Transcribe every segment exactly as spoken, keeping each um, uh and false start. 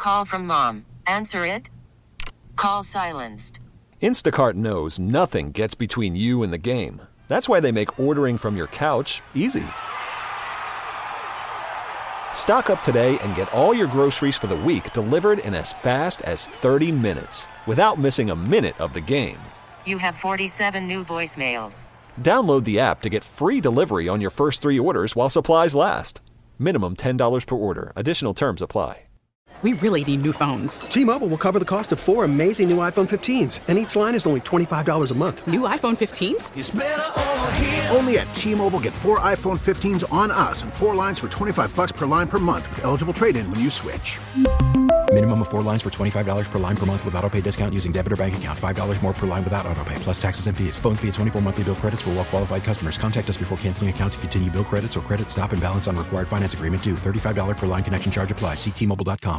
Call from mom. Answer it. Call silenced. Instacart knows nothing gets between you and the game. That's why they make ordering from your couch easy. Stock up today and get all your groceries for the week delivered in as fast as thirty minutes without missing a minute of the game. You have forty-seven new voicemails. Download the app to get free delivery on your first three orders while supplies last. Minimum ten dollars per order. Additional terms apply. We really need new phones. T-Mobile will cover the cost of four amazing new iPhone fifteens, and each line is only twenty-five dollars a month. New iPhone fifteens? It's better over here. Only at T-Mobile, get four iPhone fifteens on us and four lines for twenty-five bucks per line per month with eligible trade-in when you switch. Minimum of four lines for twenty-five dollars per line per month with autopay discount using debit or bank account. five dollars more per line without autopay, plus taxes and fees. Phone fee at twenty-four monthly bill credits for well-qualified customers. Contact us before canceling account to continue bill credits or credit stop and balance on required finance agreement due. thirty-five dollars per line connection charge applies. See T Mobile dot com.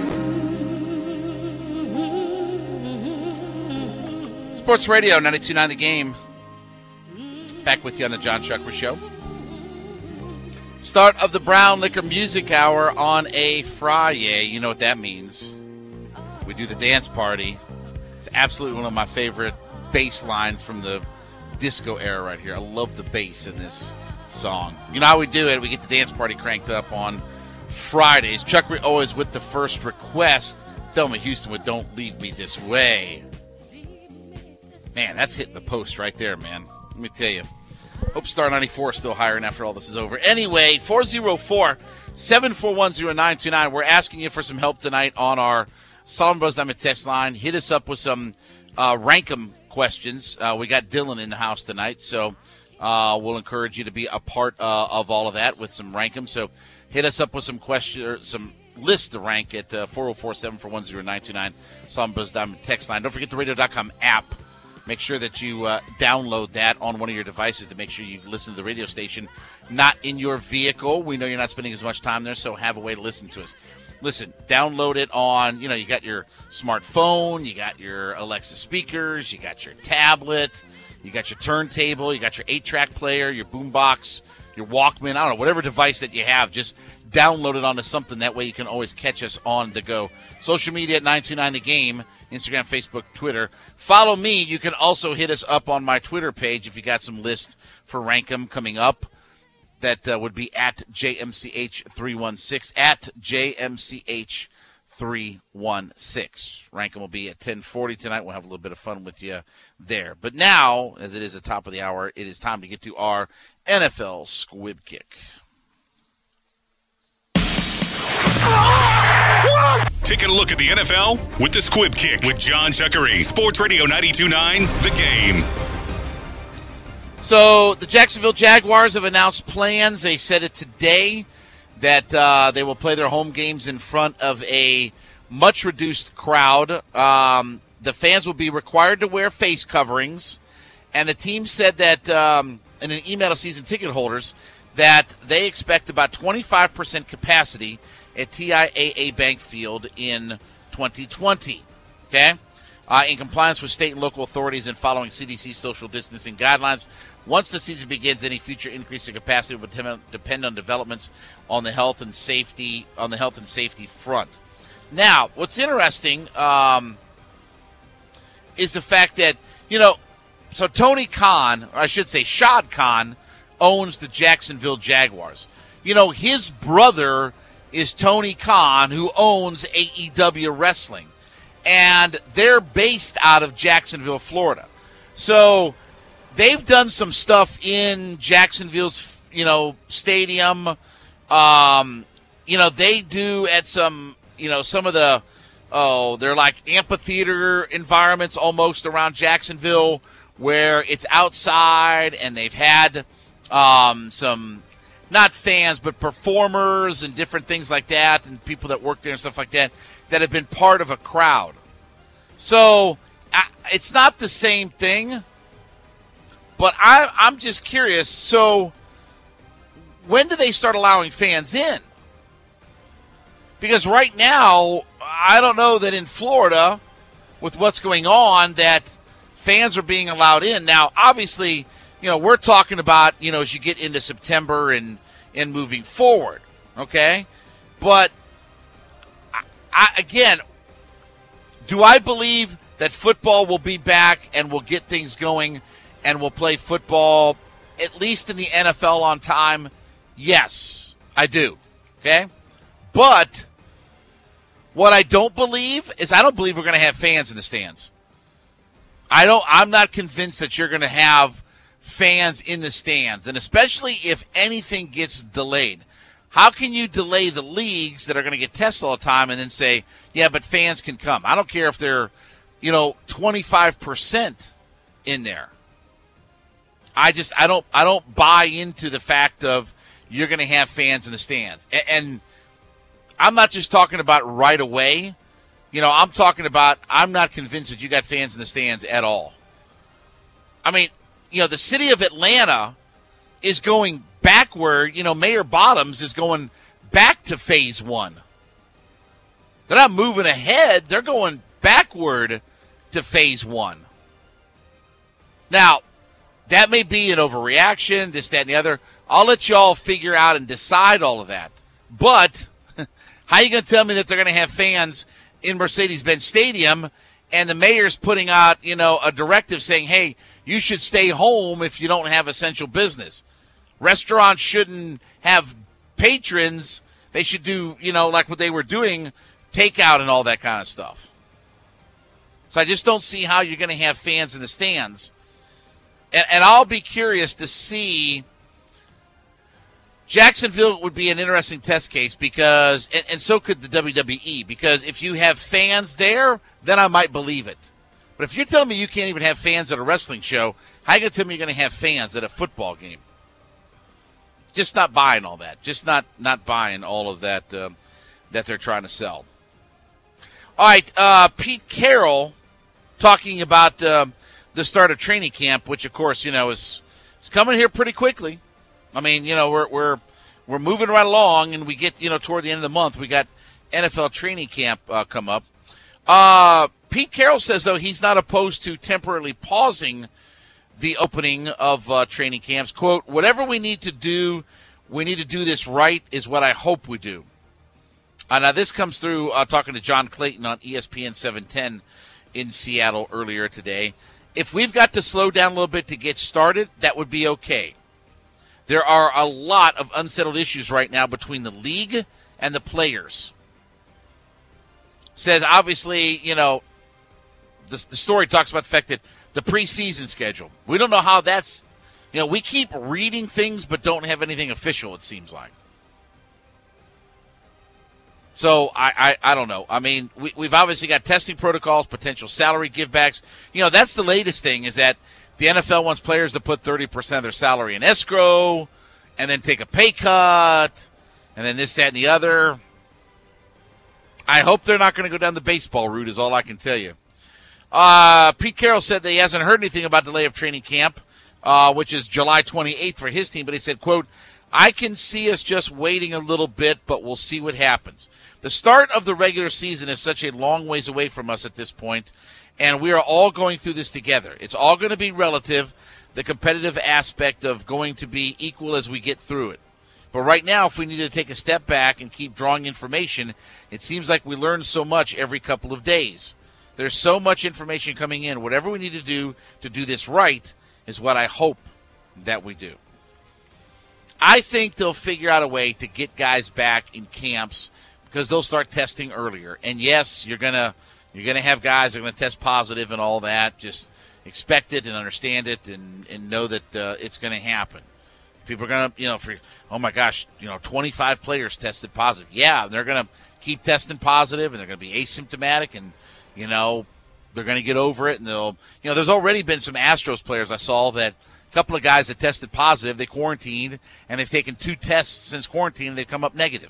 Sports Radio, ninety-two point nine The Game. Back with you on the John Chuckwer Show. Start of the Brown Liquor Music Hour on a Friday. You know what that means. We do the dance party. It's absolutely one of my favorite bass lines from the disco era right here. I love the bass in this song. You know how we do it? We get the dance party cranked up on Fridays. Chuck always with the first request. Thelma Houston with Don't Leave Me This Way. Man, that's hitting the post right there, man. Let me tell you. Hope Star ninety-four is still hiring after all this is over. Anyway, four oh four, seven four one, oh nine two nine. We're asking you for some help tonight on our Solomon Brothers Diamond text line. Hit us up with some uh, Rankum questions. Uh, we got Dylan in the house tonight, so uh, we'll encourage you to be a part uh, of all of that with some Rankum. So hit us up with some question or some list to rank at uh, four oh four, seven four one, oh nine two nine. Solomon Brothers Diamond text line. Don't forget the radio dot com app. Make sure that you uh, download that on one of your devices to make sure you listen to the radio station, not in your vehicle. We know you're not spending as much time there, so have a way to listen to us. Listen, download it on, you know, you got your smartphone, you got your Alexa speakers, you got your tablet, you got your turntable, you got your eight-track player, your boombox, your Walkman, I don't know, whatever device that you have, just download it onto something. That way you can always catch us on the go. Social media at nine two nine The Game. Instagram, Facebook, Twitter. Follow me. You can also hit us up on my Twitter page if you got some list for Rankum coming up. That uh, would be at J M C H three one six, at J M C H three one six. Rankum will be at ten forty tonight. We'll have a little bit of fun with you there. But now, as it is the top of the hour, it is time to get to our N F L Squib Kick. Taking a look at the N F L with the Squib Kick with John Chuckery. Sports Radio ninety-two point nine, The Game. So the Jacksonville Jaguars have announced plans. They said it today that uh, they will play their home games in front of a much-reduced crowd. Um, the fans will be required to wear face coverings. And the team said that um, in an email to season ticket holders that they expect about twenty-five percent capacity at T I A A Bank Field in twenty twenty, okay? Uh, in compliance with state and local authorities and following C D C social distancing guidelines. Once the season begins, any future increase in capacity will depend on developments on the health and safety on the health and safety front. Now, what's interesting um, is the fact that, you know, so Tony Khan, or I should say Shad Khan, owns the Jacksonville Jaguars. You know, his brother is Tony Khan, who owns A E W Wrestling. And they're based out of Jacksonville, Florida. So they've done some stuff in Jacksonville's, you know, stadium. Um, you know, they do at some, you know, some of the, oh, they're like amphitheater environments almost around Jacksonville where it's outside, and they've had um, some, not fans, but performers and different things like that, and people that work there and stuff like that, that have been part of a crowd. So I, it's not the same thing, but I, I'm just curious. So when do they start allowing fans in? Because right now, I don't know that in Florida, with what's going on, that fans are being allowed in. Now, obviously, you know, we're talking about, you know, as you get into September and, and moving forward, okay? But I, again, do I believe that football will be back and we'll get things going and we'll play football at least in the N F L on time? Yes, I do. Okay? But what I don't believe is I don't believe we're going to have fans in the stands. I don't I'm not convinced that you're going to have fans in the stands, and especially if anything gets delayed. How can you delay the leagues that are going to get tested all the time and then say, yeah, but fans can come? I don't care if they're, you know, twenty-five percent in there. I just I don't I don't buy into the fact of you're going to have fans in the stands. And, and I'm not just talking about right away. You know, I'm talking about I'm not convinced that you got fans in the stands at all. I mean, you know, the city of Atlanta is going backward. You know, Mayor Bottoms is going back to phase one. They're not moving ahead. They're going backward to phase one. Now, that may be an overreaction, this, that, and the other. I'll let y'all figure out and decide all of that. But how are you going to tell me that they're going to have fans in Mercedes-Benz Stadium and the mayor's putting out, you know, a directive saying, hey, you should stay home if you don't have essential business? Restaurants shouldn't have patrons. They should do, you know, like what they were doing, takeout and all that kind of stuff. So I just don't see how you're going to have fans in the stands. And, and I'll be curious to see. Jacksonville would be an interesting test case because, and, and so could the W W E, because if you have fans there, then I might believe it. But if you're telling me you can't even have fans at a wrestling show, how are you going to tell me you're going to have fans at a football game? Just not buying all that. Just not not buying all of that uh, that they're trying to sell. All right, uh, Pete Carroll talking about uh, the start of training camp, which, of course, you know, is, is coming here pretty quickly. I mean, you know, we're we're we're moving right along, and we get, you know, toward the end of the month, we got N F L training camp uh, come up. Uh, Pete Carroll says, though, he's not opposed to temporarily pausing the opening of uh, training camps. Quote, whatever we need to do, we need to do this right is what I hope we do. Uh, now, this comes through uh, talking to John Clayton on E S P N seven ten in Seattle earlier today. If we've got to slow down a little bit to get started, that would be okay. There are a lot of unsettled issues right now between the league and the players. Says, obviously, you know, the, the story talks about the fact that the preseason schedule, we don't know how that's, you know, we keep reading things but don't have anything official, it seems like. So, I, I, I don't know. I mean, we, we've obviously got testing protocols, potential salary givebacks. You know, that's the latest thing is that the N F L wants players to put thirty percent of their salary in escrow and then take a pay cut and then this, that, and the other. I hope they're not going to go down the baseball route is all I can tell you. Uh, Pete Carroll said that he hasn't heard anything about delay of training camp, uh, which is July twenty-eighth for his team. But he said, quote, I can see us just waiting a little bit, but we'll see what happens. The start of the regular season is such a long ways away from us at this point, and we are all going through this together. It's all going to be relative, the competitive aspect of going to be equal as we get through it. But right now, if we need to take a step back and keep drawing information, it seems like we learn so much every couple of days. There's so much information coming in. Whatever we need to do to do this right is what I hope that we do. I think they'll figure out a way to get guys back in camps because they'll start testing earlier. And yes, you're gonna you're gonna have guys that are gonna test positive and all that. Just expect it and understand it and, and know that uh, it's gonna happen. People are gonna, you know, for oh my gosh, you know, twenty-five players tested positive. Yeah, they're gonna keep testing positive and they're gonna be asymptomatic and you know they're gonna get over it and they'll, you know, there's already been some Astros players I saw that. A couple of guys that tested positive, they quarantined, and they've taken two tests since quarantine, and they've come up negative.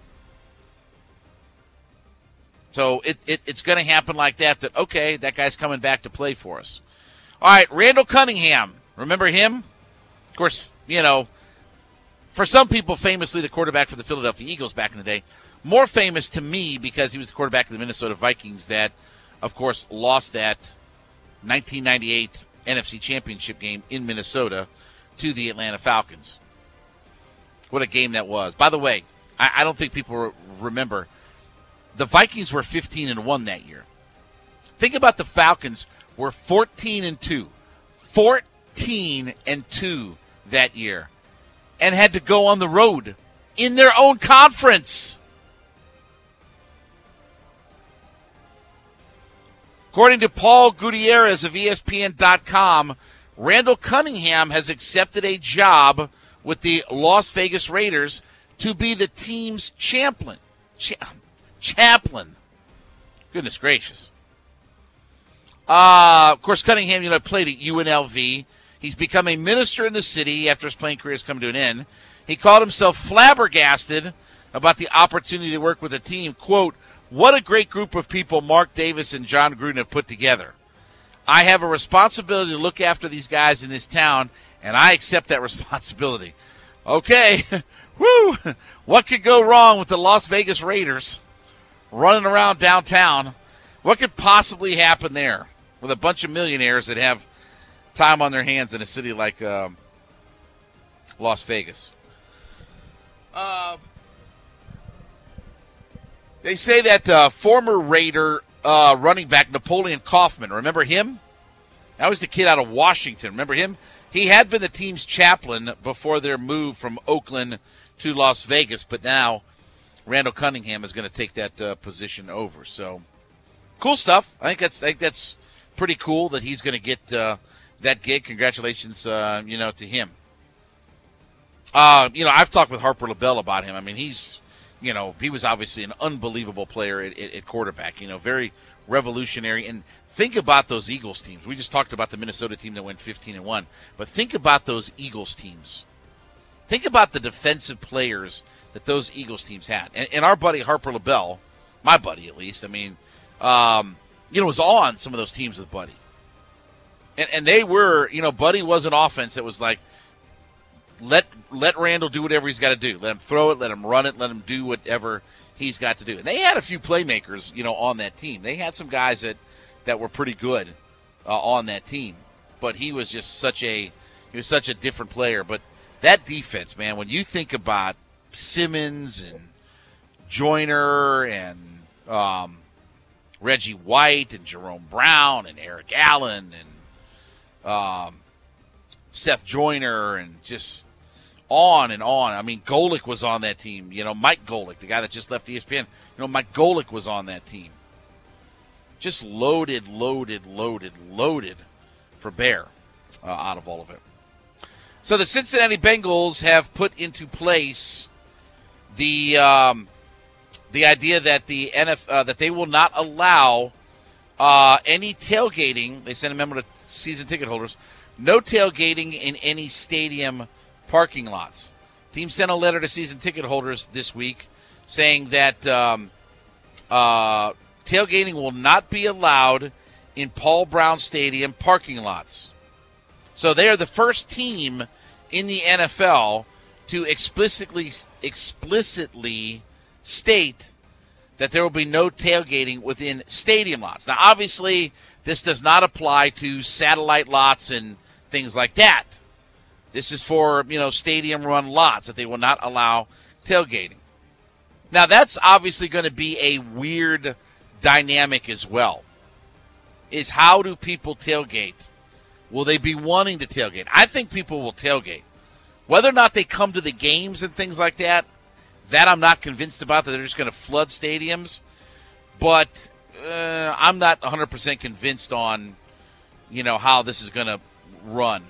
So it, it it's going to happen like that, that, okay, that guy's coming back to play for us. All right, Randall Cunningham. Remember him? Of course, you know, for some people, famously the quarterback for the Philadelphia Eagles back in the day. More famous to me because he was the quarterback of the Minnesota Vikings that, of course, lost that nineteen ninety-eight N F C Championship game in Minnesota to the Atlanta Falcons. What a game that was. By the way, I, I don't think people re- remember. the Vikings were fifteen and one that year. Think about the Falcons were fourteen and two. fourteen and two that year. And had to go on the road in their own conference. According to Paul Gutierrez of E S P N dot com, Randall Cunningham has accepted a job with the Las Vegas Raiders to be the team's chaplain. Cha- chaplain. Goodness gracious. Uh, of course, Cunningham, you know, played at U N L V. He's become a minister in the city after his playing career has come to an end. He called himself flabbergasted about the opportunity to work with a team. Quote, "What a great group of people Mark Davis and John Gruden have put together. I have a responsibility to look after these guys in this town, and I accept that responsibility." Okay, woo! What could go wrong with the Las Vegas Raiders running around downtown? What could possibly happen there with a bunch of millionaires that have time on their hands in a city like um, Las Vegas? Uh, they say that uh, former Raider uh, running back Napoleon Kaufman, remember him? That was the kid out of Washington. Remember him? He had been the team's chaplain before their move from Oakland to Las Vegas, but now Randall Cunningham is going to take that uh, position over. So, cool stuff. I think that's I think that's pretty cool that he's going to get uh, that gig. Congratulations, uh, you know, to him. Uh, you know, I've talked with Harper LaBelle about him. I mean, he's, you know, he was obviously an unbelievable player at, at, at quarterback. You know, very revolutionary. And think about those Eagles teams. We just talked about the Minnesota team that went fifteen and one, but think about those Eagles teams. Think about the defensive players that those Eagles teams had. And, and our buddy Harper LaBelle, my buddy at least, I mean, um, you know, was on some of those teams with Buddy. And and they were, you know, Buddy was an offense that was like, let let Randall do whatever he's got to do. Let him throw it, let him run it, let him do whatever he's got to do. And they had a few playmakers, you know, on that team. They had some guys that, that were pretty good uh, on that team. But he was just such a he was such a different player. But that defense, man, when you think about Simmons and Joyner and um, Reggie White and Jerome Brown and Eric Allen and um, Seth Joyner and just on and on. I mean, Golick was on that team. You know, Mike Golick, the guy that just left E S P N. You know, Mike Golick was on that team. Just loaded, loaded, loaded, loaded for Bear uh, out of all of it. So the Cincinnati Bengals have put into place the um, the idea that the N F L uh, that they will not allow uh, any tailgating. They sent a memo to season ticket holders: no tailgating in any stadium parking lots. Team sent a letter to season ticket holders this week saying that um, uh, tailgating will not be allowed in Paul Brown Stadium parking lots. So they are the first team in the N F L to explicitly explicitly state that there will be no tailgating within stadium lots. Now, obviously, this does not apply to satellite lots and things like that. This is for, you know, stadium-run lots that they will not allow tailgating. Now, that's obviously going to be a weird dynamic as well, is how do people tailgate? Will they be wanting to tailgate? I think people will tailgate. Whether or not they come to the games and things like that, that I'm not convinced about, that they're just going to flood stadiums. But uh, I'm not one hundred percent convinced on, you know, how this is going to run.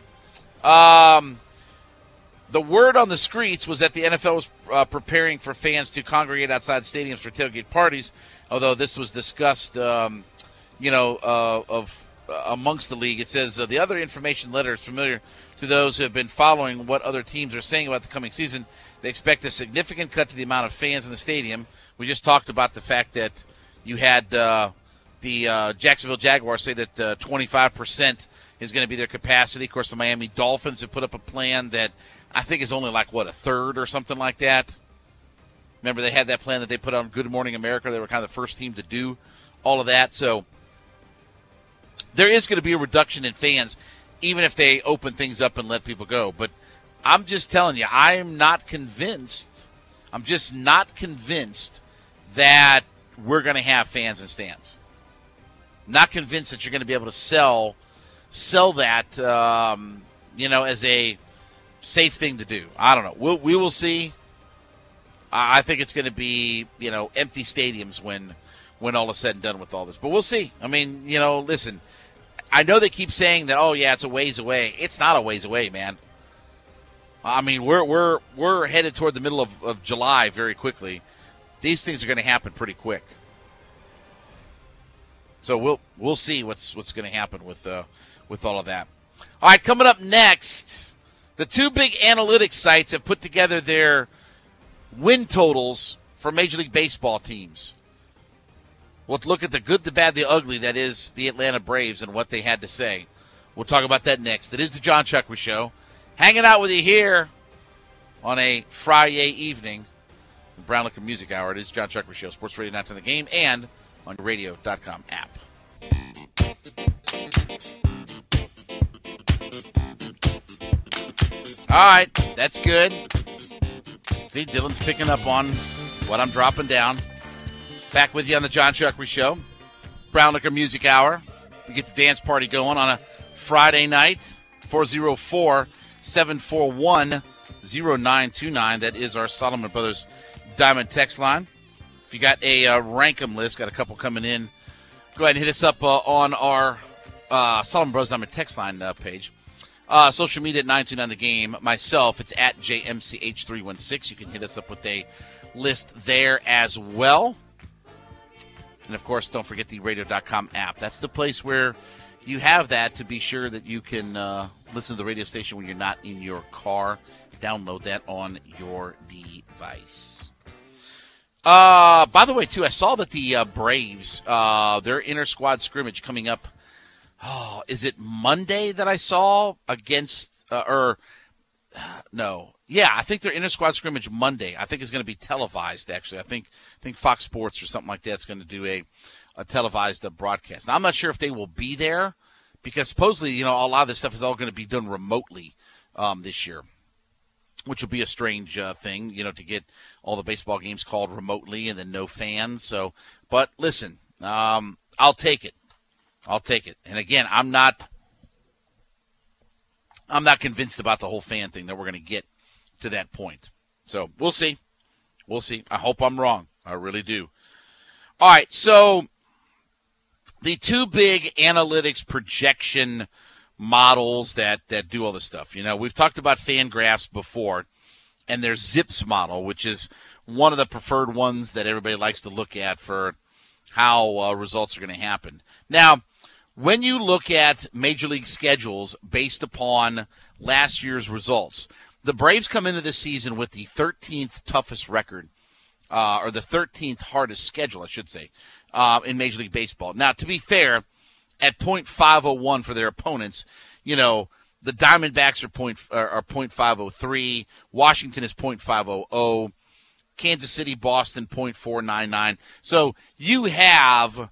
Um, the word on the streets was that the N F L was uh, preparing for fans to congregate outside stadiums for tailgate parties, although this was discussed, um, you know, uh, of uh, amongst the league. It says uh, the other information letter is familiar to those who have been following what other teams are saying about the coming season. They expect a significant cut to the amount of fans in the stadium. We just talked about the fact that you had uh, the uh, Jacksonville Jaguars say that uh, twenty-five percent is going to be their capacity. Of course, the Miami Dolphins have put up a plan that I think is only like, what, a third or something like that. Remember, they had that plan that they put on Good Morning America. They were kind of the first team to do all of that. So there is going to be a reduction in fans, even if they open things up and let people go. But I'm just telling you, I'm not convinced. I'm just not convinced that we're going to have fans and stands. Not convinced that you're going to be able to sell sell that, um, you know, as a safe thing to do. I don't know. We'll, we will see. I think it's going to be, you know, empty stadiums when when all is said and done with all this. But we'll see. I mean, you know, listen, I know they keep saying that, oh, yeah, it's a ways away. It's not a ways away, man. I mean, we're we're we're headed toward the middle of, of July very quickly. These things are going to happen pretty quick. So we'll we'll see what's what's going to happen with uh, with all of that. All right, coming up next, the two big analytics sites have put together their win totals for Major League Baseball teams. We'll look at the good, the bad, the ugly that is the Atlanta Braves and what they had to say. We'll talk about that next. It is the John Chuckery Show. Hanging out with you here on a Friday evening. Brown Liquor Music Hour. It is John Chuckery Show, Sports Radio nine ten The Game, and on your radio dot com app. All right, that's good. See, Dylan's picking up on what I'm dropping down. Back with you on the John Chuckery Show. Brown Liquor Music Hour. We get the dance party going on a Friday night. four oh four, seven four one, oh nine two nine. That is our Solomon Brothers Diamond text line. If you got a uh, rank 'em list, got a couple coming in, go ahead and hit us up uh, on our uh, Solomon Brothers Diamond text line uh, page. Uh, social media at nine two nine The Game. Myself, it's at J M C H three one six. You can hit us up with a list there as well. And, of course, don't forget the radio dot com app. That's the place where you have that to be sure that you can uh, listen to the radio station when you're not in your car. Download that on your device. Uh, by the way, too, I saw that the uh, Braves, uh, their inter-squad scrimmage coming up, oh, is it Monday that I saw against, uh, or, uh, no. Yeah, I think their inter-squad scrimmage Monday, I think is going to be televised, actually. I think I think Fox Sports or something like that is going to do a, a televised uh, broadcast. Now, I'm not sure if they will be there because supposedly, you know, a lot of this stuff is all going to be done remotely um, this year, which will be a strange uh, thing, you know, to get all the baseball games called remotely and then no fans. So, but listen, um, I'll take it. I'll take it. And again, I'm not, I'm not convinced about the whole fan thing that we're going to get to that point. So we'll see. We'll see. I hope I'm wrong. I really do. All right. So the two big analytics projection models that, that do all this stuff. You know, we've talked about FanGraphs before, and their Zips model, which is one of the preferred ones that everybody likes to look at for how uh, results are going to happen. Now, when you look at Major League schedules based upon last year's results, the Braves come into this season with the thirteenth toughest record, uh, or the thirteenth hardest schedule, I should say, uh, in Major League Baseball. Now, to be fair, at point five oh one for their opponents, you know, the Diamondbacks are point are point five oh three, Washington is point five oh oh, Kansas City, Boston point four nine nine. So you have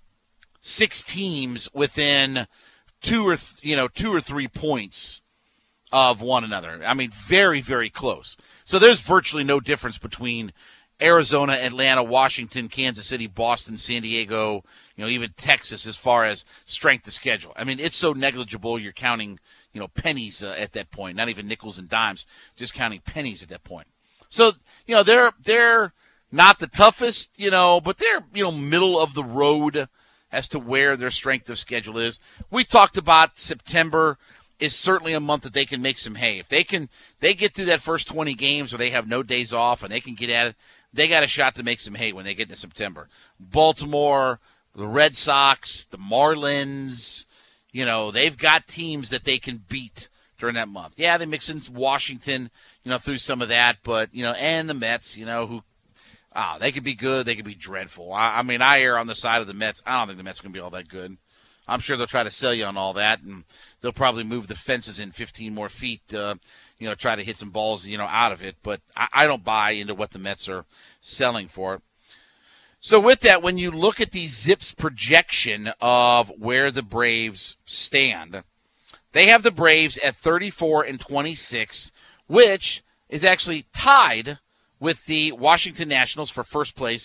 six teams within two or th- you know two or three points of one another. I mean, very, very close. So there's virtually no difference between Arizona, Atlanta, Washington, Kansas City, Boston, San Diego, you know, even Texas as far as strength of schedule. I mean, it's so negligible you're counting, you know, pennies uh, at that point, not even nickels and dimes, just counting pennies at that point. So, you know, they're they're not the toughest, you know, but they're, you know, middle of the road as to where their strength of schedule is. We talked about September is certainly a month that they can make some hay. If they can, they get through that first twenty games where they have no days off and they can get at it, they got a shot to make some hay when they get to September. Baltimore, the Red Sox, the Marlins, you know, they've got teams that they can beat during that month. Yeah, they mix in Washington, you know, through some of that, but, you know, and the Mets, you know, who, ah, they could be good, they could be dreadful. I, I mean, I err on the side of the Mets. I don't think the Mets are going to be all that good. I'm sure they'll try to sell you on all that, and they'll probably move the fences in fifteen more feet, uh, you know, try to hit some balls, you know, out of it. But I, I don't buy into what the Mets are selling for it. So with that, when you look at the Zips projection of where the Braves stand, they have the Braves at thirty-four and twenty-six, which is actually tied with the Washington Nationals for first place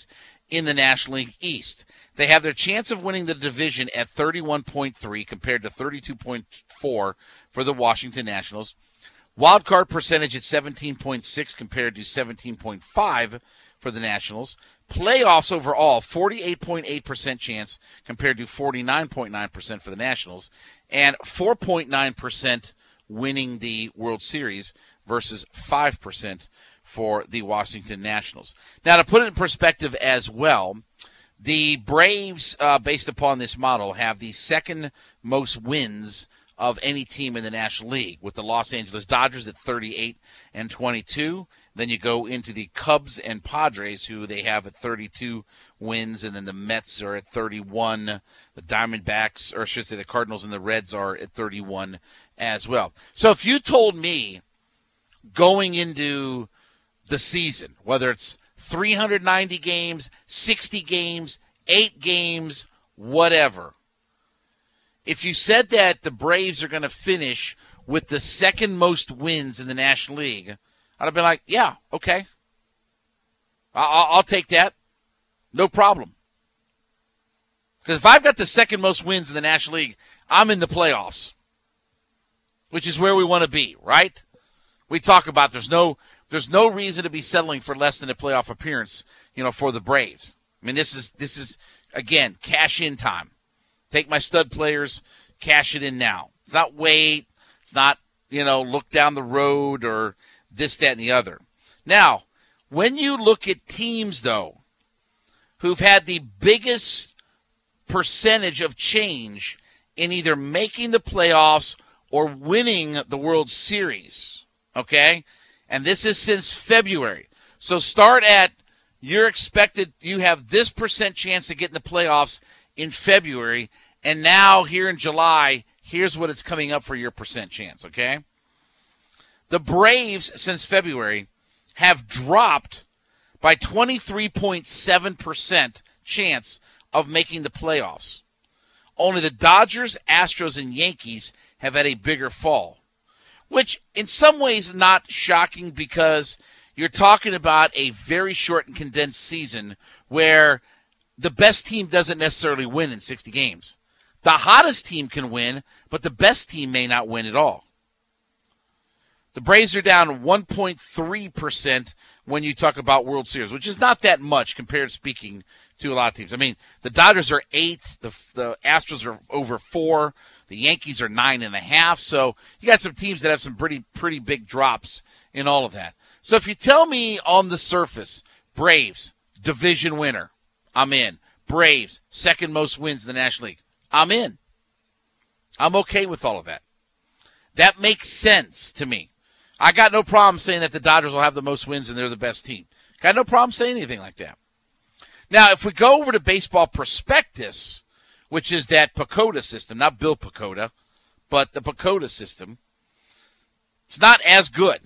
in the National League East. They have their chance of winning the division at thirty-one point three compared to thirty-two point four for the Washington Nationals. Wild card percentage at seventeen point six compared to seventeen point five for the Nationals. Playoffs overall, forty-eight point eight percent chance compared to forty-nine point nine percent for the Nationals, and four point nine percent winning the World Series versus five percent for the Washington Nationals. Now, to put it in perspective as well, the Braves, uh, based upon this model, have the second most wins of any team in the National League, with the Los Angeles Dodgers at thirty-eight and twenty-two. Then you go into the Cubs and Padres, who they have at thirty-two wins, and then the Mets are at thirty-one. The Diamondbacks, or I should say the Cardinals and the Reds, are at thirty-one as well. So if you told me going into the season, whether it's three hundred ninety games, sixty games, eight games, whatever, if you said that the Braves are going to finish with the second most wins in the National League, I'd have been like, yeah, okay. I'll, I'll take that. No problem. Because if I've got the second most wins in the National League, I'm in the playoffs, which is where we want to be, right? We talk about there's no there's no reason to be settling for less than a playoff appearance, you know, for the Braves. I mean, this is this is again cash in time. Take my stud players, cash it in now. It's not wait. It's not, you know, look down the road or this, that, and the other. Now, when you look at teams, though, who've had the biggest percentage of change in either making the playoffs or winning the World Series, okay? And this is since February. So start at, you're expected, you have this percent chance to get in the playoffs in February, and now here in July, here's what it's coming up for your percent chance, okay? The Braves, since February, have dropped by twenty-three point seven percent chance of making the playoffs. Only the Dodgers, Astros, and Yankees have had a bigger fall, which in some ways not shocking because you're talking about a very short and condensed season where the best team doesn't necessarily win in sixty games. The hottest team can win, but the best team may not win at all. The Braves are down one point three percent when you talk about World Series, which is not that much compared speaking to a lot of teams. I mean, the Dodgers are eight, the the Astros are over four, the Yankees are nine and a half. So you got some teams that have some pretty pretty big drops in all of that. So if you tell me on the surface, Braves division winner, I'm in. Braves second most wins in the National League, I'm in. I'm okay with all of that. That makes sense to me. I got no problem saying that the Dodgers will have the most wins and they're the best team. Got no problem saying anything like that. Now, if we go over to Baseball Prospectus, which is that PECOTA system, not Bill PECOTA, but the PECOTA system, it's not as good.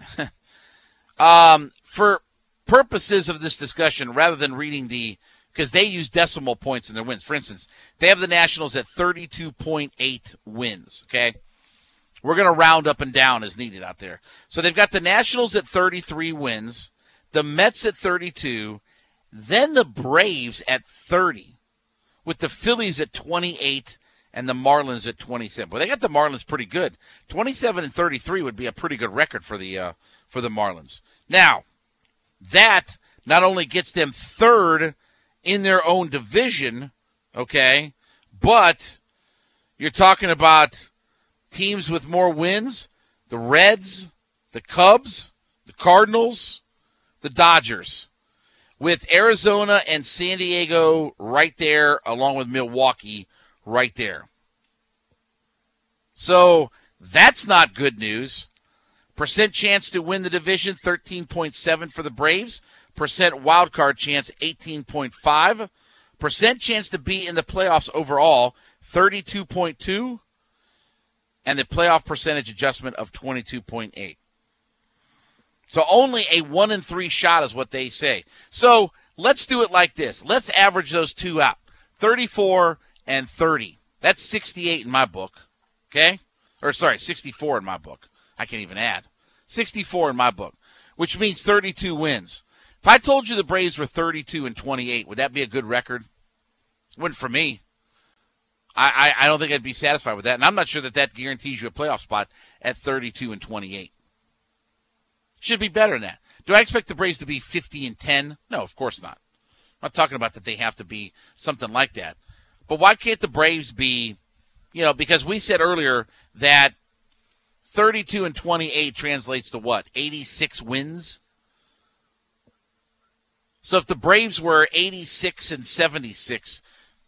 um, for purposes of this discussion, rather than reading the, because they use decimal points in their wins. For instance, they have the Nationals at thirty-two point eight wins, okay? We're going to round up and down as needed out there. So they've got the Nationals at thirty-three wins, the Mets at thirty-two, then the Braves at thirty, with the Phillies at twenty-eight and the Marlins at twenty-seven. Well, they got the Marlins pretty good. twenty-seven and thirty-three would be a pretty good record for the uh, for the Marlins. Now, that not only gets them third in their own division, okay, but you're talking about teams with more wins, the Reds, the Cubs, the Cardinals, the Dodgers, with Arizona and San Diego right there, along with Milwaukee right there. So that's not good news. Percent chance to win the division, thirteen point seven for the Braves. Percent wild card chance, eighteen point five. Percent chance to be in the playoffs overall, thirty-two point two. And the playoff percentage adjustment of twenty-two point eight. So only a one in three shot is what they say. So let's do it like this. Let's average those two out. thirty-four and thirty. That's sixty-eight in my book. Okay? Or sorry, sixty-four in my book. I can't even add. sixty-four in my book, which means thirty-two wins. If I told you the Braves were thirty-two and twenty-eight, would that be a good record? Wouldn't for me. I, I, I don't think I'd be satisfied with that, and I'm not sure that that guarantees you a playoff spot at thirty-two and twenty-eight. Should be better than that. Do I expect the Braves to be fifty and ten? No, of course not. I'm not talking about that they have to be something like that. But why can't the Braves be, you know, because we said earlier that thirty-two and twenty-eight translates to what? eighty-six wins? So if the Braves were eighty-six and seventy-six,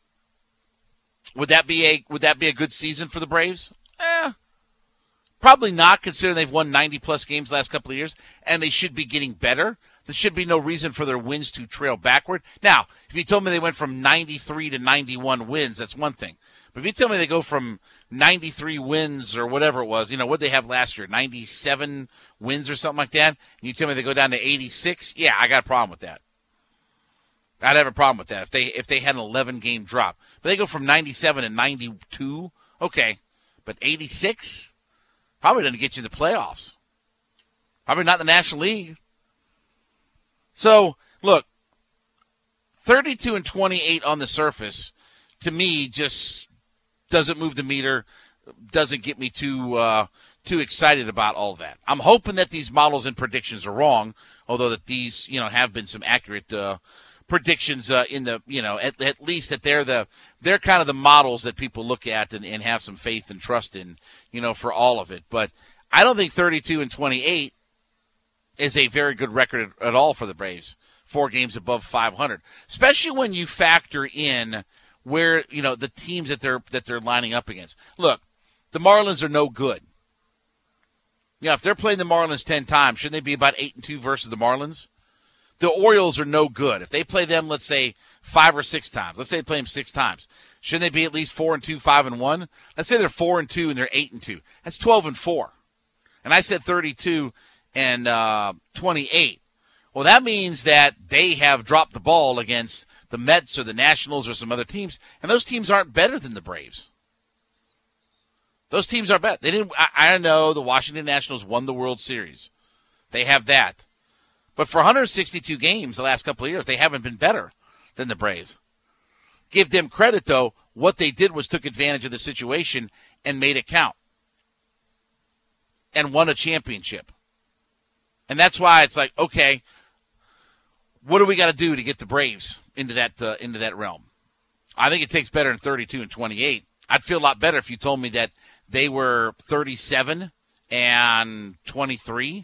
would that be a would that be a good season for the Braves? Eh, probably not, considering they've won ninety plus games the last couple of years, and they should be getting better. There should be no reason for their wins to trail backward. Now, if you told me they went from ninety-three to ninety-one wins, that's one thing. But if you tell me they go from ninety-three wins or whatever it was, you know, what did they have last year, ninety-seven wins or something like that, and you tell me they go down to eighty-six, yeah, I got a problem with that. I'd have a problem with that if they if they had an eleven-game drop. But they go from ninety-seven to ninety-two, okay. But eighty-six? Probably doesn't get you the playoffs. Probably not in the National League. So, look, thirty-two and twenty-eight on the surface, to me, just doesn't move the meter, doesn't get me too uh, too excited about all that. I'm hoping that these models and predictions are wrong, although that these, you know, have been some accurate uh, predictions uh, in the, you know, at, at least that they're the they're kind of the models that people look at and, and have some faith and trust in, you know, for all of it. But I don't think thirty-two and twenty-eight is a very good record at all for the Braves. Four games above five hundred, especially when you factor in where, you know, the teams that they're that they're lining up against. Look, the Marlins are no good. Yeah, if they're playing the Marlins ten times, shouldn't they be about eight and two versus the Marlins? The Orioles are no good. If they play them, let's say five or six times, let's say they play them six times, shouldn't they be at least four and two, five and one? Let's say they're four and two and they're eight and two. That's twelve and four. And I said thirty-two and uh, twenty-eight. Well, that means that they have dropped the ball against the Mets or the Nationals or some other teams, and those teams aren't better than the Braves. Those teams are better. They didn't. I, I know the Washington Nationals won the World Series. They have that. But for one hundred sixty-two games the last couple of years, they haven't been better than the Braves. Give them credit, though. What they did was took advantage of the situation and made it count and won a championship. And that's why it's like, okay, what do we got to do to get the Braves into that uh, into that realm? I think it takes better than thirty-two and twenty-eight. I'd feel a lot better if you told me that they were thirty-seven and twenty-three.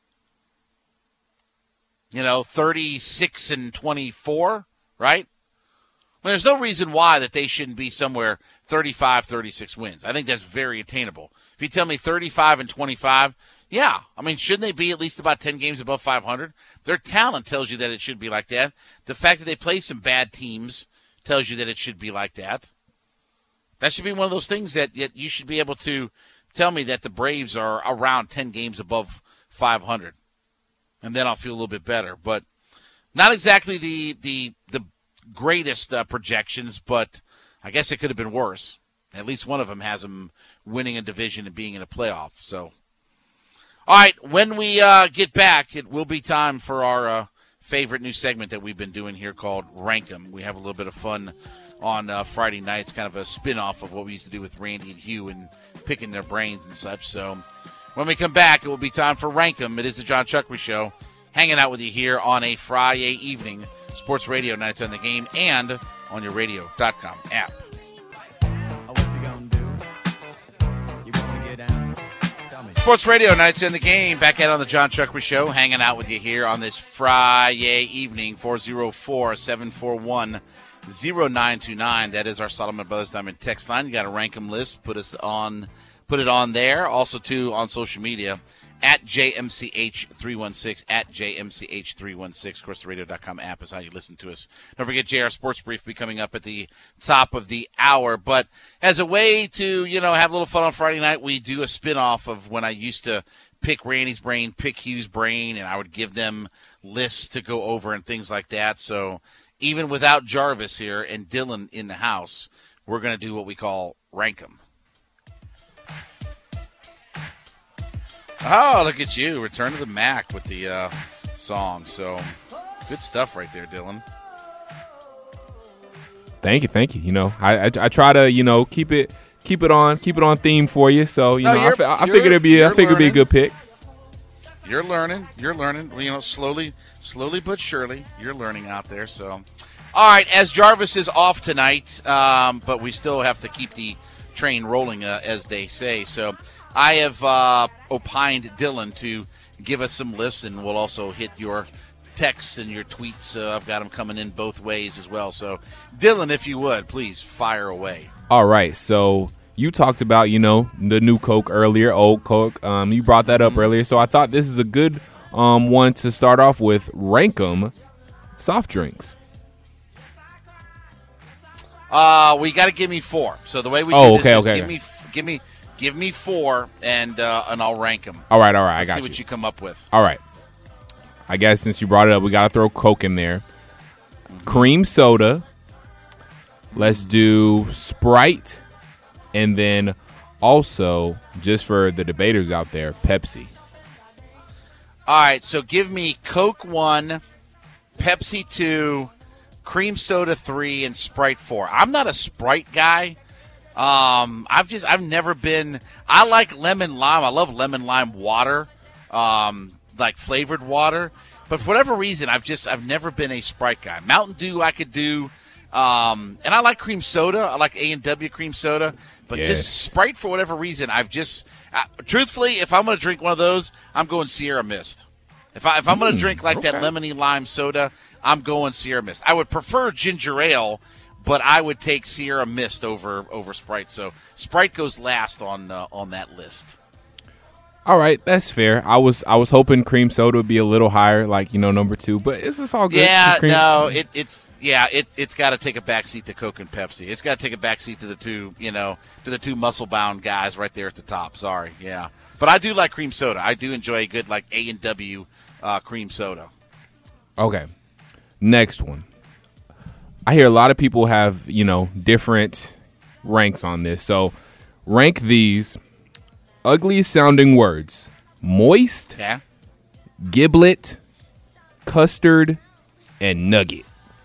You know, thirty-six and twenty-four, right? Well, there's no reason why that they shouldn't be somewhere thirty-five, thirty-six wins. I think that's very attainable. If you tell me thirty-five and twenty-five, yeah. I mean, shouldn't they be at least about ten games above five hundred? Their talent tells you that it should be like that. The fact that they play some bad teams tells you that it should be like that. That should be one of those things that, that you should be able to tell me that the Braves are around ten games above five hundred. And then I'll feel a little bit better. But not exactly the the, the greatest uh, projections, but I guess it could have been worse. At least one of them has them winning a division and being in a playoff. So, all right, when we uh, get back, it will be time for our uh, favorite new segment that we've been doing here called Rank 'em. We have a little bit of fun on uh, Friday nights, kind of a spin-off of what we used to do with Randy and Hugh and picking their brains and such. So when we come back, it will be time for Rank 'em. It is the John Chuckery Show, hanging out with you here on a Friday evening, Sports Radio ninety-two on the Game, and on your radio dot com app. Sports Radio ninety-two on the Game, back at on the John Chuckery Show, hanging out with you here on this Friday evening. Four oh four, seven four one, oh nine two nine. That is our Solomon Brothers Diamond text line. You got a Rank 'em list. Put us on, put it on there. Also, too, on social media, at J M C H three one six, at J M C H three one six. Of course, the radio dot com app is how you listen to us. Don't forget, J R Sports Brief will be coming up at the top of the hour. But as a way to, you know, have a little fun on Friday night, we do a spin-off of when I used to pick Randy's brain, pick Hugh's brain, and I would give them lists to go over and things like that. So even without Jarvis here and Dylan in the house, we're going to do what we call Rank 'em. Oh, look at you. Return to the Mac with the uh, song. So Good stuff right there, Dylan. Thank you, thank you. You know, I, I I try to you know keep it keep it on keep it on theme for you. So you no, know, I, I figured it'd be I figured it'd be a good pick. You're learning. You're learning. You know, slowly, slowly but surely, you're learning out there. So, all right. As Jarvis is off tonight, um, but we still have to keep the train rolling, uh, as they say. So, I have uh, opined Dylan to give us some lists, and we'll also hit your texts and your tweets. Uh, I've got them coming in both ways as well. So, Dylan, if you would, please fire away. All right. So. You talked about, you know, the new Coke earlier, old Coke. Um, you brought that up mm-hmm. earlier, so I thought this is a good um, one to start off with. Rank 'em soft drinks. Uh, we got to give me four. So the way we oh, do this okay, is okay, give okay. me, give me, give me four, and uh, and I'll rank them. All right, all right, Let's I got see you. what you come up with. All right. I guess since you brought it up, we got to throw Coke in there. Mm-hmm. Cream soda. Let's do Sprite. And then also, just for the debaters out there, Pepsi. All right, so give me Coke one, Pepsi two, cream soda three, and Sprite four. I'm not a Sprite guy. Um, I've just I've never been. I like lemon lime. I love lemon lime water, um, like flavored water. But for whatever reason, I've just I've never been a Sprite guy. Mountain Dew I could do. Um, and I like cream soda. I like A and W cream soda. But yes. just Sprite, for whatever reason, I've just uh, – truthfully, if I'm going to drink one of those, I'm going Sierra Mist. If, I, if I'm mm, going to drink like okay. that lemony lime soda, I'm going Sierra Mist. I would prefer ginger ale, but I would take Sierra Mist over over Sprite. So Sprite goes last on uh, on that list. All right, that's fair. I was I was hoping cream soda would be a little higher, like, you know, number two, but it's just all good. Yeah, cream- no, it, it's yeah, it it's got to take a backseat to Coke and Pepsi. It's got to take a backseat to the two, you know, to the two muscle-bound guys right there at the top. Sorry, yeah, but I do like cream soda. I do enjoy a good like A and W uh, cream soda. Okay, next one. I hear a lot of people have, you know, different ranks on this, so rank these. Ugliest sounding words: moist, yeah. giblet, custard, and nugget.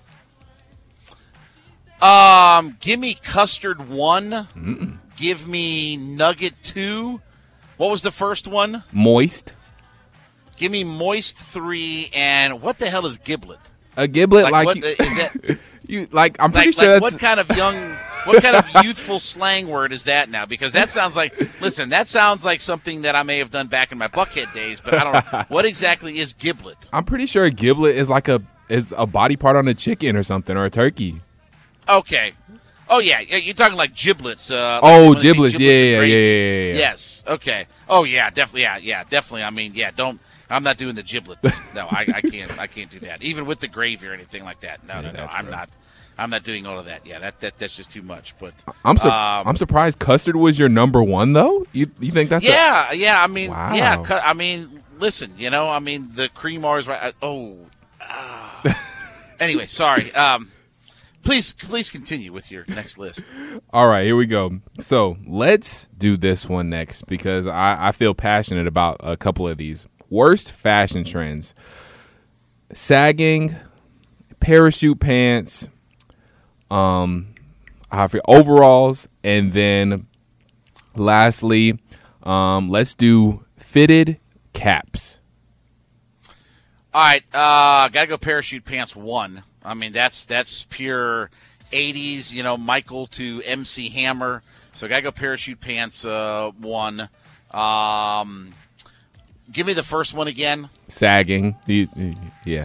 Um, give me custard one. Mm-mm. Give me nugget two. What was the first one? Moist. Give me moist three. And what the hell is giblet? A giblet, like, like what, you, is that? you like? I'm pretty like, sure like that's what kind of young, what kind of youthful slang word is that now? Because that sounds like, listen, that sounds like something that I may have done back in my Buckhead days. But I don't know what exactly is giblet. I'm pretty sure a giblet is like a is a body part on a chicken or something, or a turkey. Okay. Oh yeah, you're talking like giblets. Uh, like oh, giblets. giblets yeah, yeah, yeah, yeah, yeah. Yes. Okay. Oh yeah, definitely. Yeah, yeah, definitely. I mean, yeah. Don't. I'm not doing the giblet thing. No, I, I can't. I can't do that. Even with the gravy or anything like that. No, yeah, no, no. I'm gross. not. I'm not doing all of that. Yeah, that, that that's just too much. But I'm sur- um, I'm surprised custard was your number one though. You you think that's yeah a- yeah. I mean wow. yeah. Cu- I mean, listen. You know, I mean the cream are is right. I, oh. Ah. Anyway, sorry. Um, please please continue with your next list. All right, here we go. So let's do this one next because I, I feel passionate about a couple of these. Worst fashion trends: sagging, parachute pants, um, I forget, overalls, and then lastly, um, let's do fitted caps. All right, uh, gotta go parachute pants one. I mean, that's that's pure eighties, you know, Michael to M C Hammer. So gotta go parachute pants uh, one. Um. Give me the first one again. Sagging. Yeah.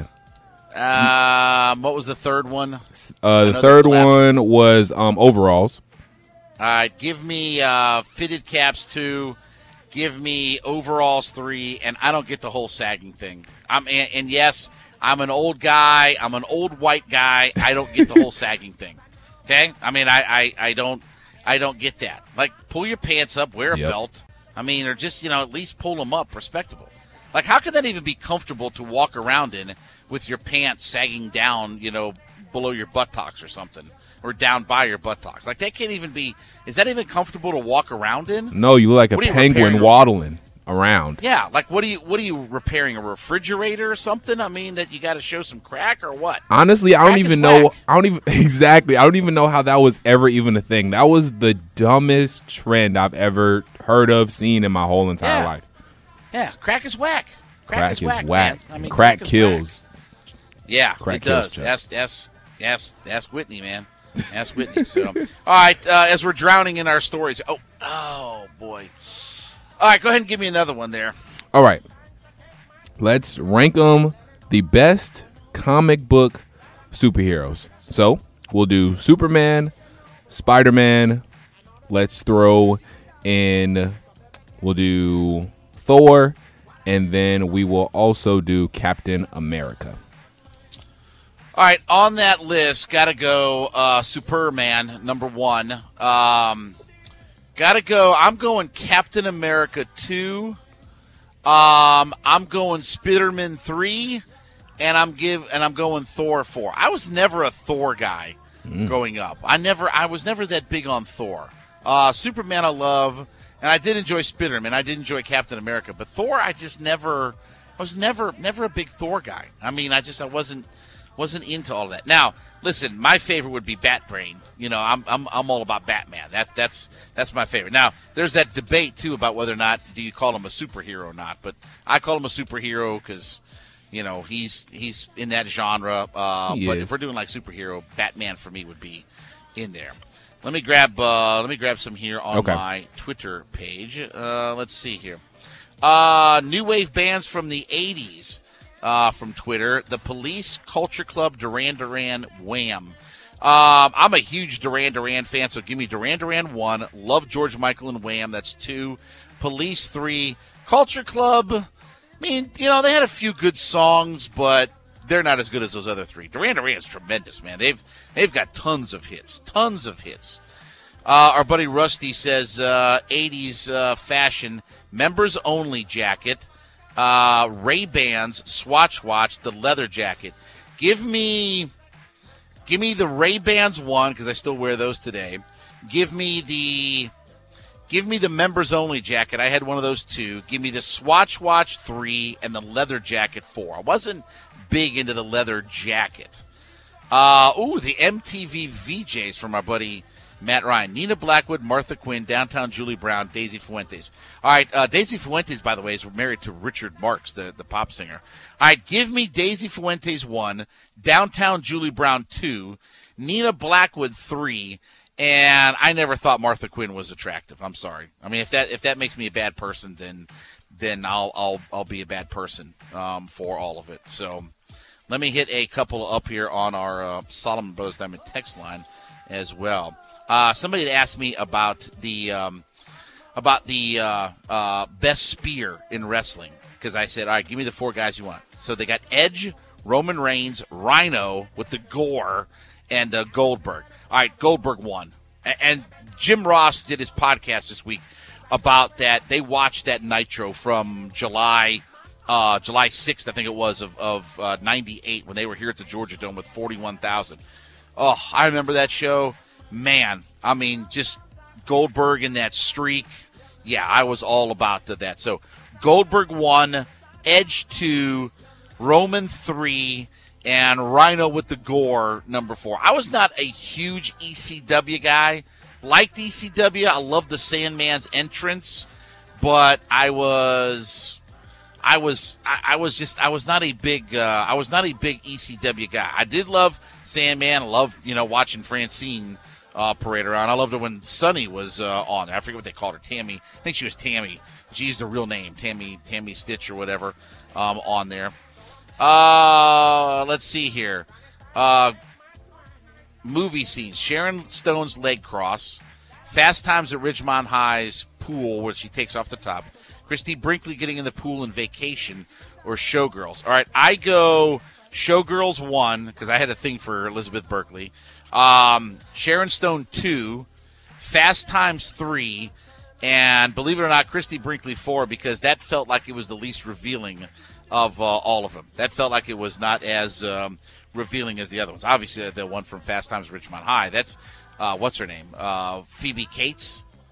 Um, what was the third one? Uh, the third one was um, overalls. All right. Give me uh, fitted caps two. Give me overalls three. And I don't get the whole sagging thing. I'm and, and yes, I'm an old guy. I'm an old white guy. I don't get the whole sagging thing. Okay. I mean, I, I, I don't I don't get that. Like, pull your pants up, wear a yep. belt. I mean, or just, you know, at least pull them up, respectable. Like, how could that even be comfortable to walk around in with your pants sagging down, you know, below your buttocks or something, or down by your buttocks? Like, that can't even be. Is that even comfortable to walk around in? No, you look like a penguin waddling. around. Yeah, like what are you what are you repairing, a refrigerator or something? I mean, that you got to show some crack or what? Honestly, I don't Crack even is know. whack. I don't even exactly. I don't even know how that was ever even a thing. That was the dumbest trend I've ever heard of, seen in my whole entire Yeah. life. Yeah, crack is whack. Crack, Crack is, is whack. whack. Man. I mean, crack is kills. whack. Yeah, Crack it kills, does. Chuck. Ask, ask, ask, ask Whitney, man. Ask Whitney. So, all right. Uh, as we're drowning in our stories. Oh, oh boy. All right, go ahead and give me another one there. All right. Let's rank them the best comic book superheroes. So we'll do Superman, Spider-Man. Let's throw in, we'll do Thor, and then we will also do Captain America. All right, on that list, got to go uh, Superman, number one. Um, got to go, I'm going Captain America two. Um, I'm going Spider-Man three, and I'm give and I'm going Thor four. I was never a Thor guy Mm. growing up. I never, I was never that big on Thor. Uh, Superman, I love, and I did enjoy Spider-Man. I did enjoy Captain America, but Thor, I just never, I was never, never a big Thor guy. I mean, I just, I wasn't, wasn't into all of that. Now, listen, my favorite would be Batbrain. You know, I'm, I'm, I'm all about Batman. That, that's, that's my favorite. Now, there's that debate too about whether or not do you call him a superhero or not. But I call him a superhero because, you know, he's, he's in that genre. Uh, He but is. if we're doing like superhero, Batman for me would be in there. Let me grab, uh, let me grab some here on Okay. my Twitter page. Uh, let's see here. Uh, new wave bands from the eighties. Uh, from Twitter, The Police, Culture Club, Duran Duran, Wham. Um, I'm a huge Duran Duran fan, so give me Duran Duran one. Love George Michael and Wham. That's two. Police three. Culture Club. I mean, you know, they had a few good songs, but they're not as good as those other three. Duran Duran is tremendous, man. They've they've got tons of hits, tons of hits. Uh, our buddy Rusty says uh, eighties uh, fashion, members only jacket. Uh, Ray-Bans, Swatch Watch, the leather jacket. Give me, give me the Ray-Bans one because I still wear those today. Give me the, give me the members only jacket. I had one of those too. Give me the Swatch Watch three and the leather jacket four. I wasn't big into the leather jacket. Uh, ooh, the M T V V Js from our buddy Matt Ryan. Nina Blackwood, Martha Quinn, Downtown Julie Brown, Daisy Fuentes. All right, uh, Daisy Fuentes, by the way, is married to Richard Marx, the, the pop singer. All right, give me Daisy Fuentes one, Downtown Julie Brown two, Nina Blackwood three, and I never thought Martha Quinn was attractive. I'm sorry. I mean, if that if that makes me a bad person, then then I'll I'll I'll be a bad person um, for all of it. So let me hit a couple up here on our uh, Solomon Brothers Diamond text line as well. Uh, somebody had asked me about the um, about the uh, uh, best spear in wrestling because I said, all right, give me the four guys you want. So they got Edge, Roman Reigns, Rhino with the gore, and uh, Goldberg. All right, Goldberg won. A- and Jim Ross did his podcast this week about that. They watched that Nitro from July uh, July sixth, I think it was, of, of uh, ninety-eight when they were here at the Georgia Dome with forty-one thousand. Oh, I remember that show. Man, I mean, just Goldberg in that streak. Yeah, I was all about that. So Goldberg one, Edge two, Roman three, and Rhino with the gore number four. I was not a huge E C W guy. Liked E C W. I loved the Sandman's entrance, but I was, I was, I, I was just, I was not a big, uh, I was not a big E C W guy. I did love Sandman. I love, you know, watching Francine uh, parade around. I loved it when Sunny was uh, on. I forget what they called her. Tammy. I think she was Tammy. She used her real name, Tammy, Tammy Stitch or whatever, um, on there. Uh, let's see here. Uh, movie scenes. Sharon Stone's leg cross. Fast Times at Ridgemont High's pool, where she takes off the top. Christy Brinkley getting in the pool in Vacation, or Showgirls. All right, I go Showgirls one, because I had a thing for Elizabeth Berkley. Um, Sharon Stone two. Fast Times three. And believe it or not, Christy Brinkley four, because that felt like it was the least revealing of uh, all of them. That felt like it was not as um, revealing as the other ones. Obviously, the one from Fast Times at Ridgemont High, that's, uh, what's her name? Uh, Phoebe Cates.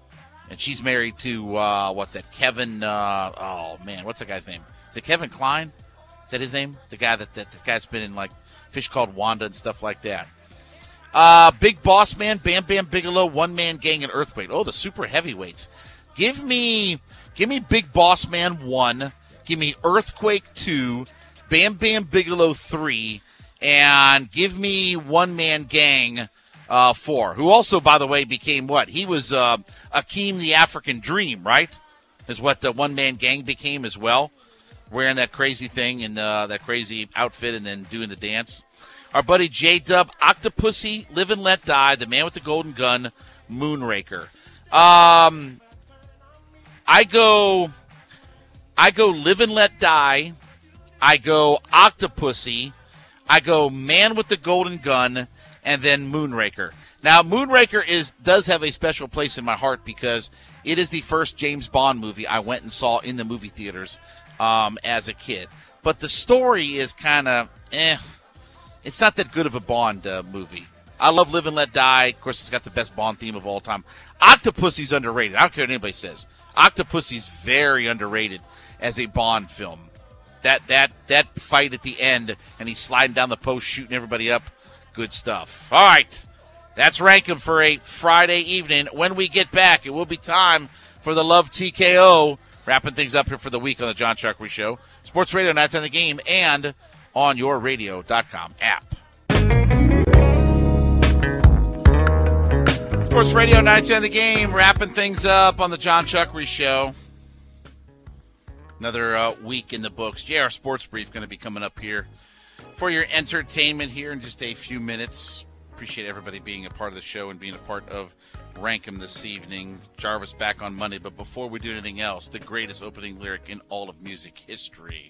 And she's married to, uh, what, that Kevin, uh, oh, man, what's that guy's name? Is it Kevin Kline? Is that his name? The guy that, that this guy's been in, like, Fish Called Wanda and stuff like that. Uh, Big Boss Man, Bam Bam Bigelow, One Man Gang, and Earthquake. Oh, the super heavyweights. Give me, give me Big Boss Man one. Give me Earthquake two. Bam Bam Bigelow three. And give me One Man Gang uh, four. Who also, by the way, became what? He was uh, Akeem the African Dream, right? Is what the One Man Gang became as well. Wearing that crazy thing and uh, that crazy outfit and then doing the dance. Our buddy J-Dub, Octopussy, Live and Let Die, The Man with the Golden Gun, Moonraker. Um, I go, I go Live and Let Die. I go Octopussy. I go Man with the Golden Gun, and then Moonraker. Now, Moonraker is does have a special place in my heart because it is the first James Bond movie I went and saw in the movie theaters um, as a kid. But the story is kind of eh. It's not that good of a Bond uh, movie. I love Live and Let Die. Of course, it's got the best Bond theme of all time. Octopussy's underrated. I don't care what anybody says. Octopussy's very underrated as a Bond film. That that that fight at the end, and he's sliding down the post, shooting everybody up. Good stuff. All right. That's Rank 'em for a Friday evening. When we get back, it will be time for the Love T K O. Wrapping things up here for the week on the John Chuckery Show. Sports Radio, Nights on the Game, and on your radio dot com app. Sports Radio, Nights on the Game, wrapping things up on the John Chuckery Show. Another uh, week in the books. J R Sports Brief going to be coming up here for your entertainment here in just a few minutes. Appreciate everybody being a part of the show and being a part of Rank 'em this evening. Jarvis back on Monday, but before we do anything else, the greatest opening lyric in all of music history.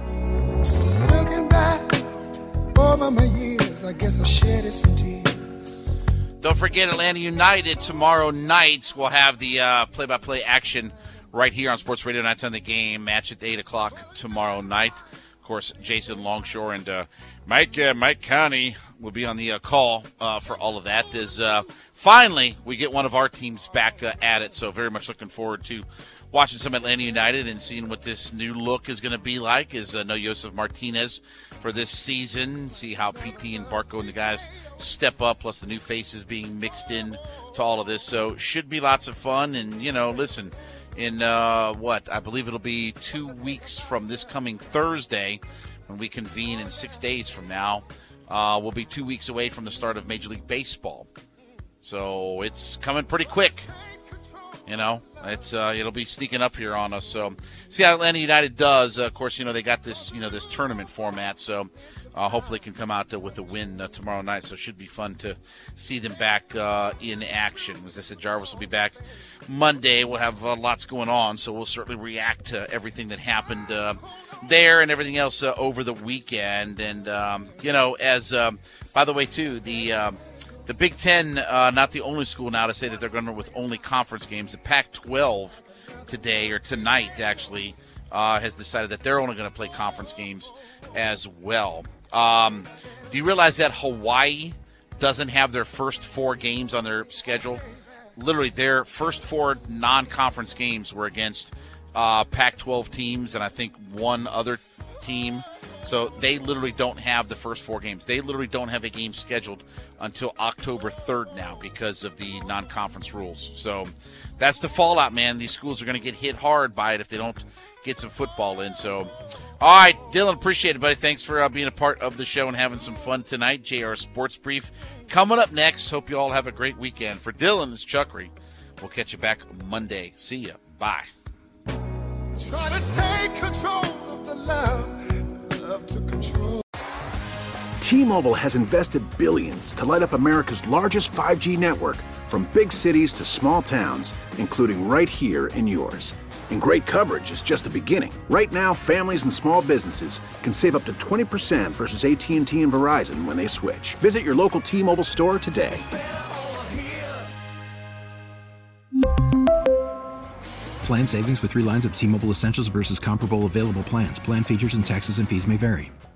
Looking back over my years, I guess I shedded some tears. Don't forget Atlanta United tomorrow night. We'll have the uh, play-by-play action right here on Sports Radio Nights on the Game. Match at eight o'clock tomorrow night. Of course, Jason Longshore and uh, Mike uh, Mike Connie will be on the uh, call uh, for all of that. As uh, finally we get one of our teams back uh, at it, so very much looking forward to watching some Atlanta United and seeing what this new look is going to be like. Is uh, no Josef Martinez for this season. See how P T and Barco and the guys step up, plus the new faces being mixed in to all of this. So should be lots of fun. And, you know, listen, in uh, what, I believe it'll be two weeks from this coming Thursday when we convene in six days from now. Uh, we'll be two weeks away from the start of Major League Baseball. So it's coming pretty quick. You know, it's uh, it'll be sneaking up here on us. So see how Atlanta United does. Uh, of course, you know, they got this, you know, this tournament format. So uh, hopefully can come out uh, with a win uh, tomorrow night. So it should be fun to see them back uh, in action. As I said, Jarvis will be back Monday. We'll have uh, lots going on. So we'll certainly react to everything that happened uh, there and everything else uh, over the weekend. And, um, you know, as, um, by the way, too, the um, – The Big Ten, uh, not the only school now to say that they're going to run with only conference games. The Pac twelve today, or tonight actually, uh, has decided that they're only going to play conference games as well. Um, do you realize that Hawaii doesn't have their first four games on their schedule? Literally, their first four non-conference games were against uh, Pac twelve teams and I think one other team. So they literally don't have the first four games. They literally don't have a game scheduled until October third now because of the non-conference rules. So that's the fallout, man. These schools are going to get hit hard by it if they don't get some football in. So, all right, Dylan, appreciate it, buddy. Thanks for uh, being a part of the show and having some fun tonight. J R Sports Brief coming up next. Hope you all have a great weekend. For Dylan, it's Chuckery. We'll catch you back Monday. See ya. Bye. Try to take control of the love. T-Mobile has invested billions to light up America's largest five G network, from big cities to small towns, including right here in yours. And great coverage is just the beginning. Right now, families and small businesses can save up to twenty percent versus A T and T and Verizon when they switch. Visit your local T-Mobile store today. Plan savings with three lines of T-Mobile Essentials versus comparable available plans. Plan features and taxes and fees may vary.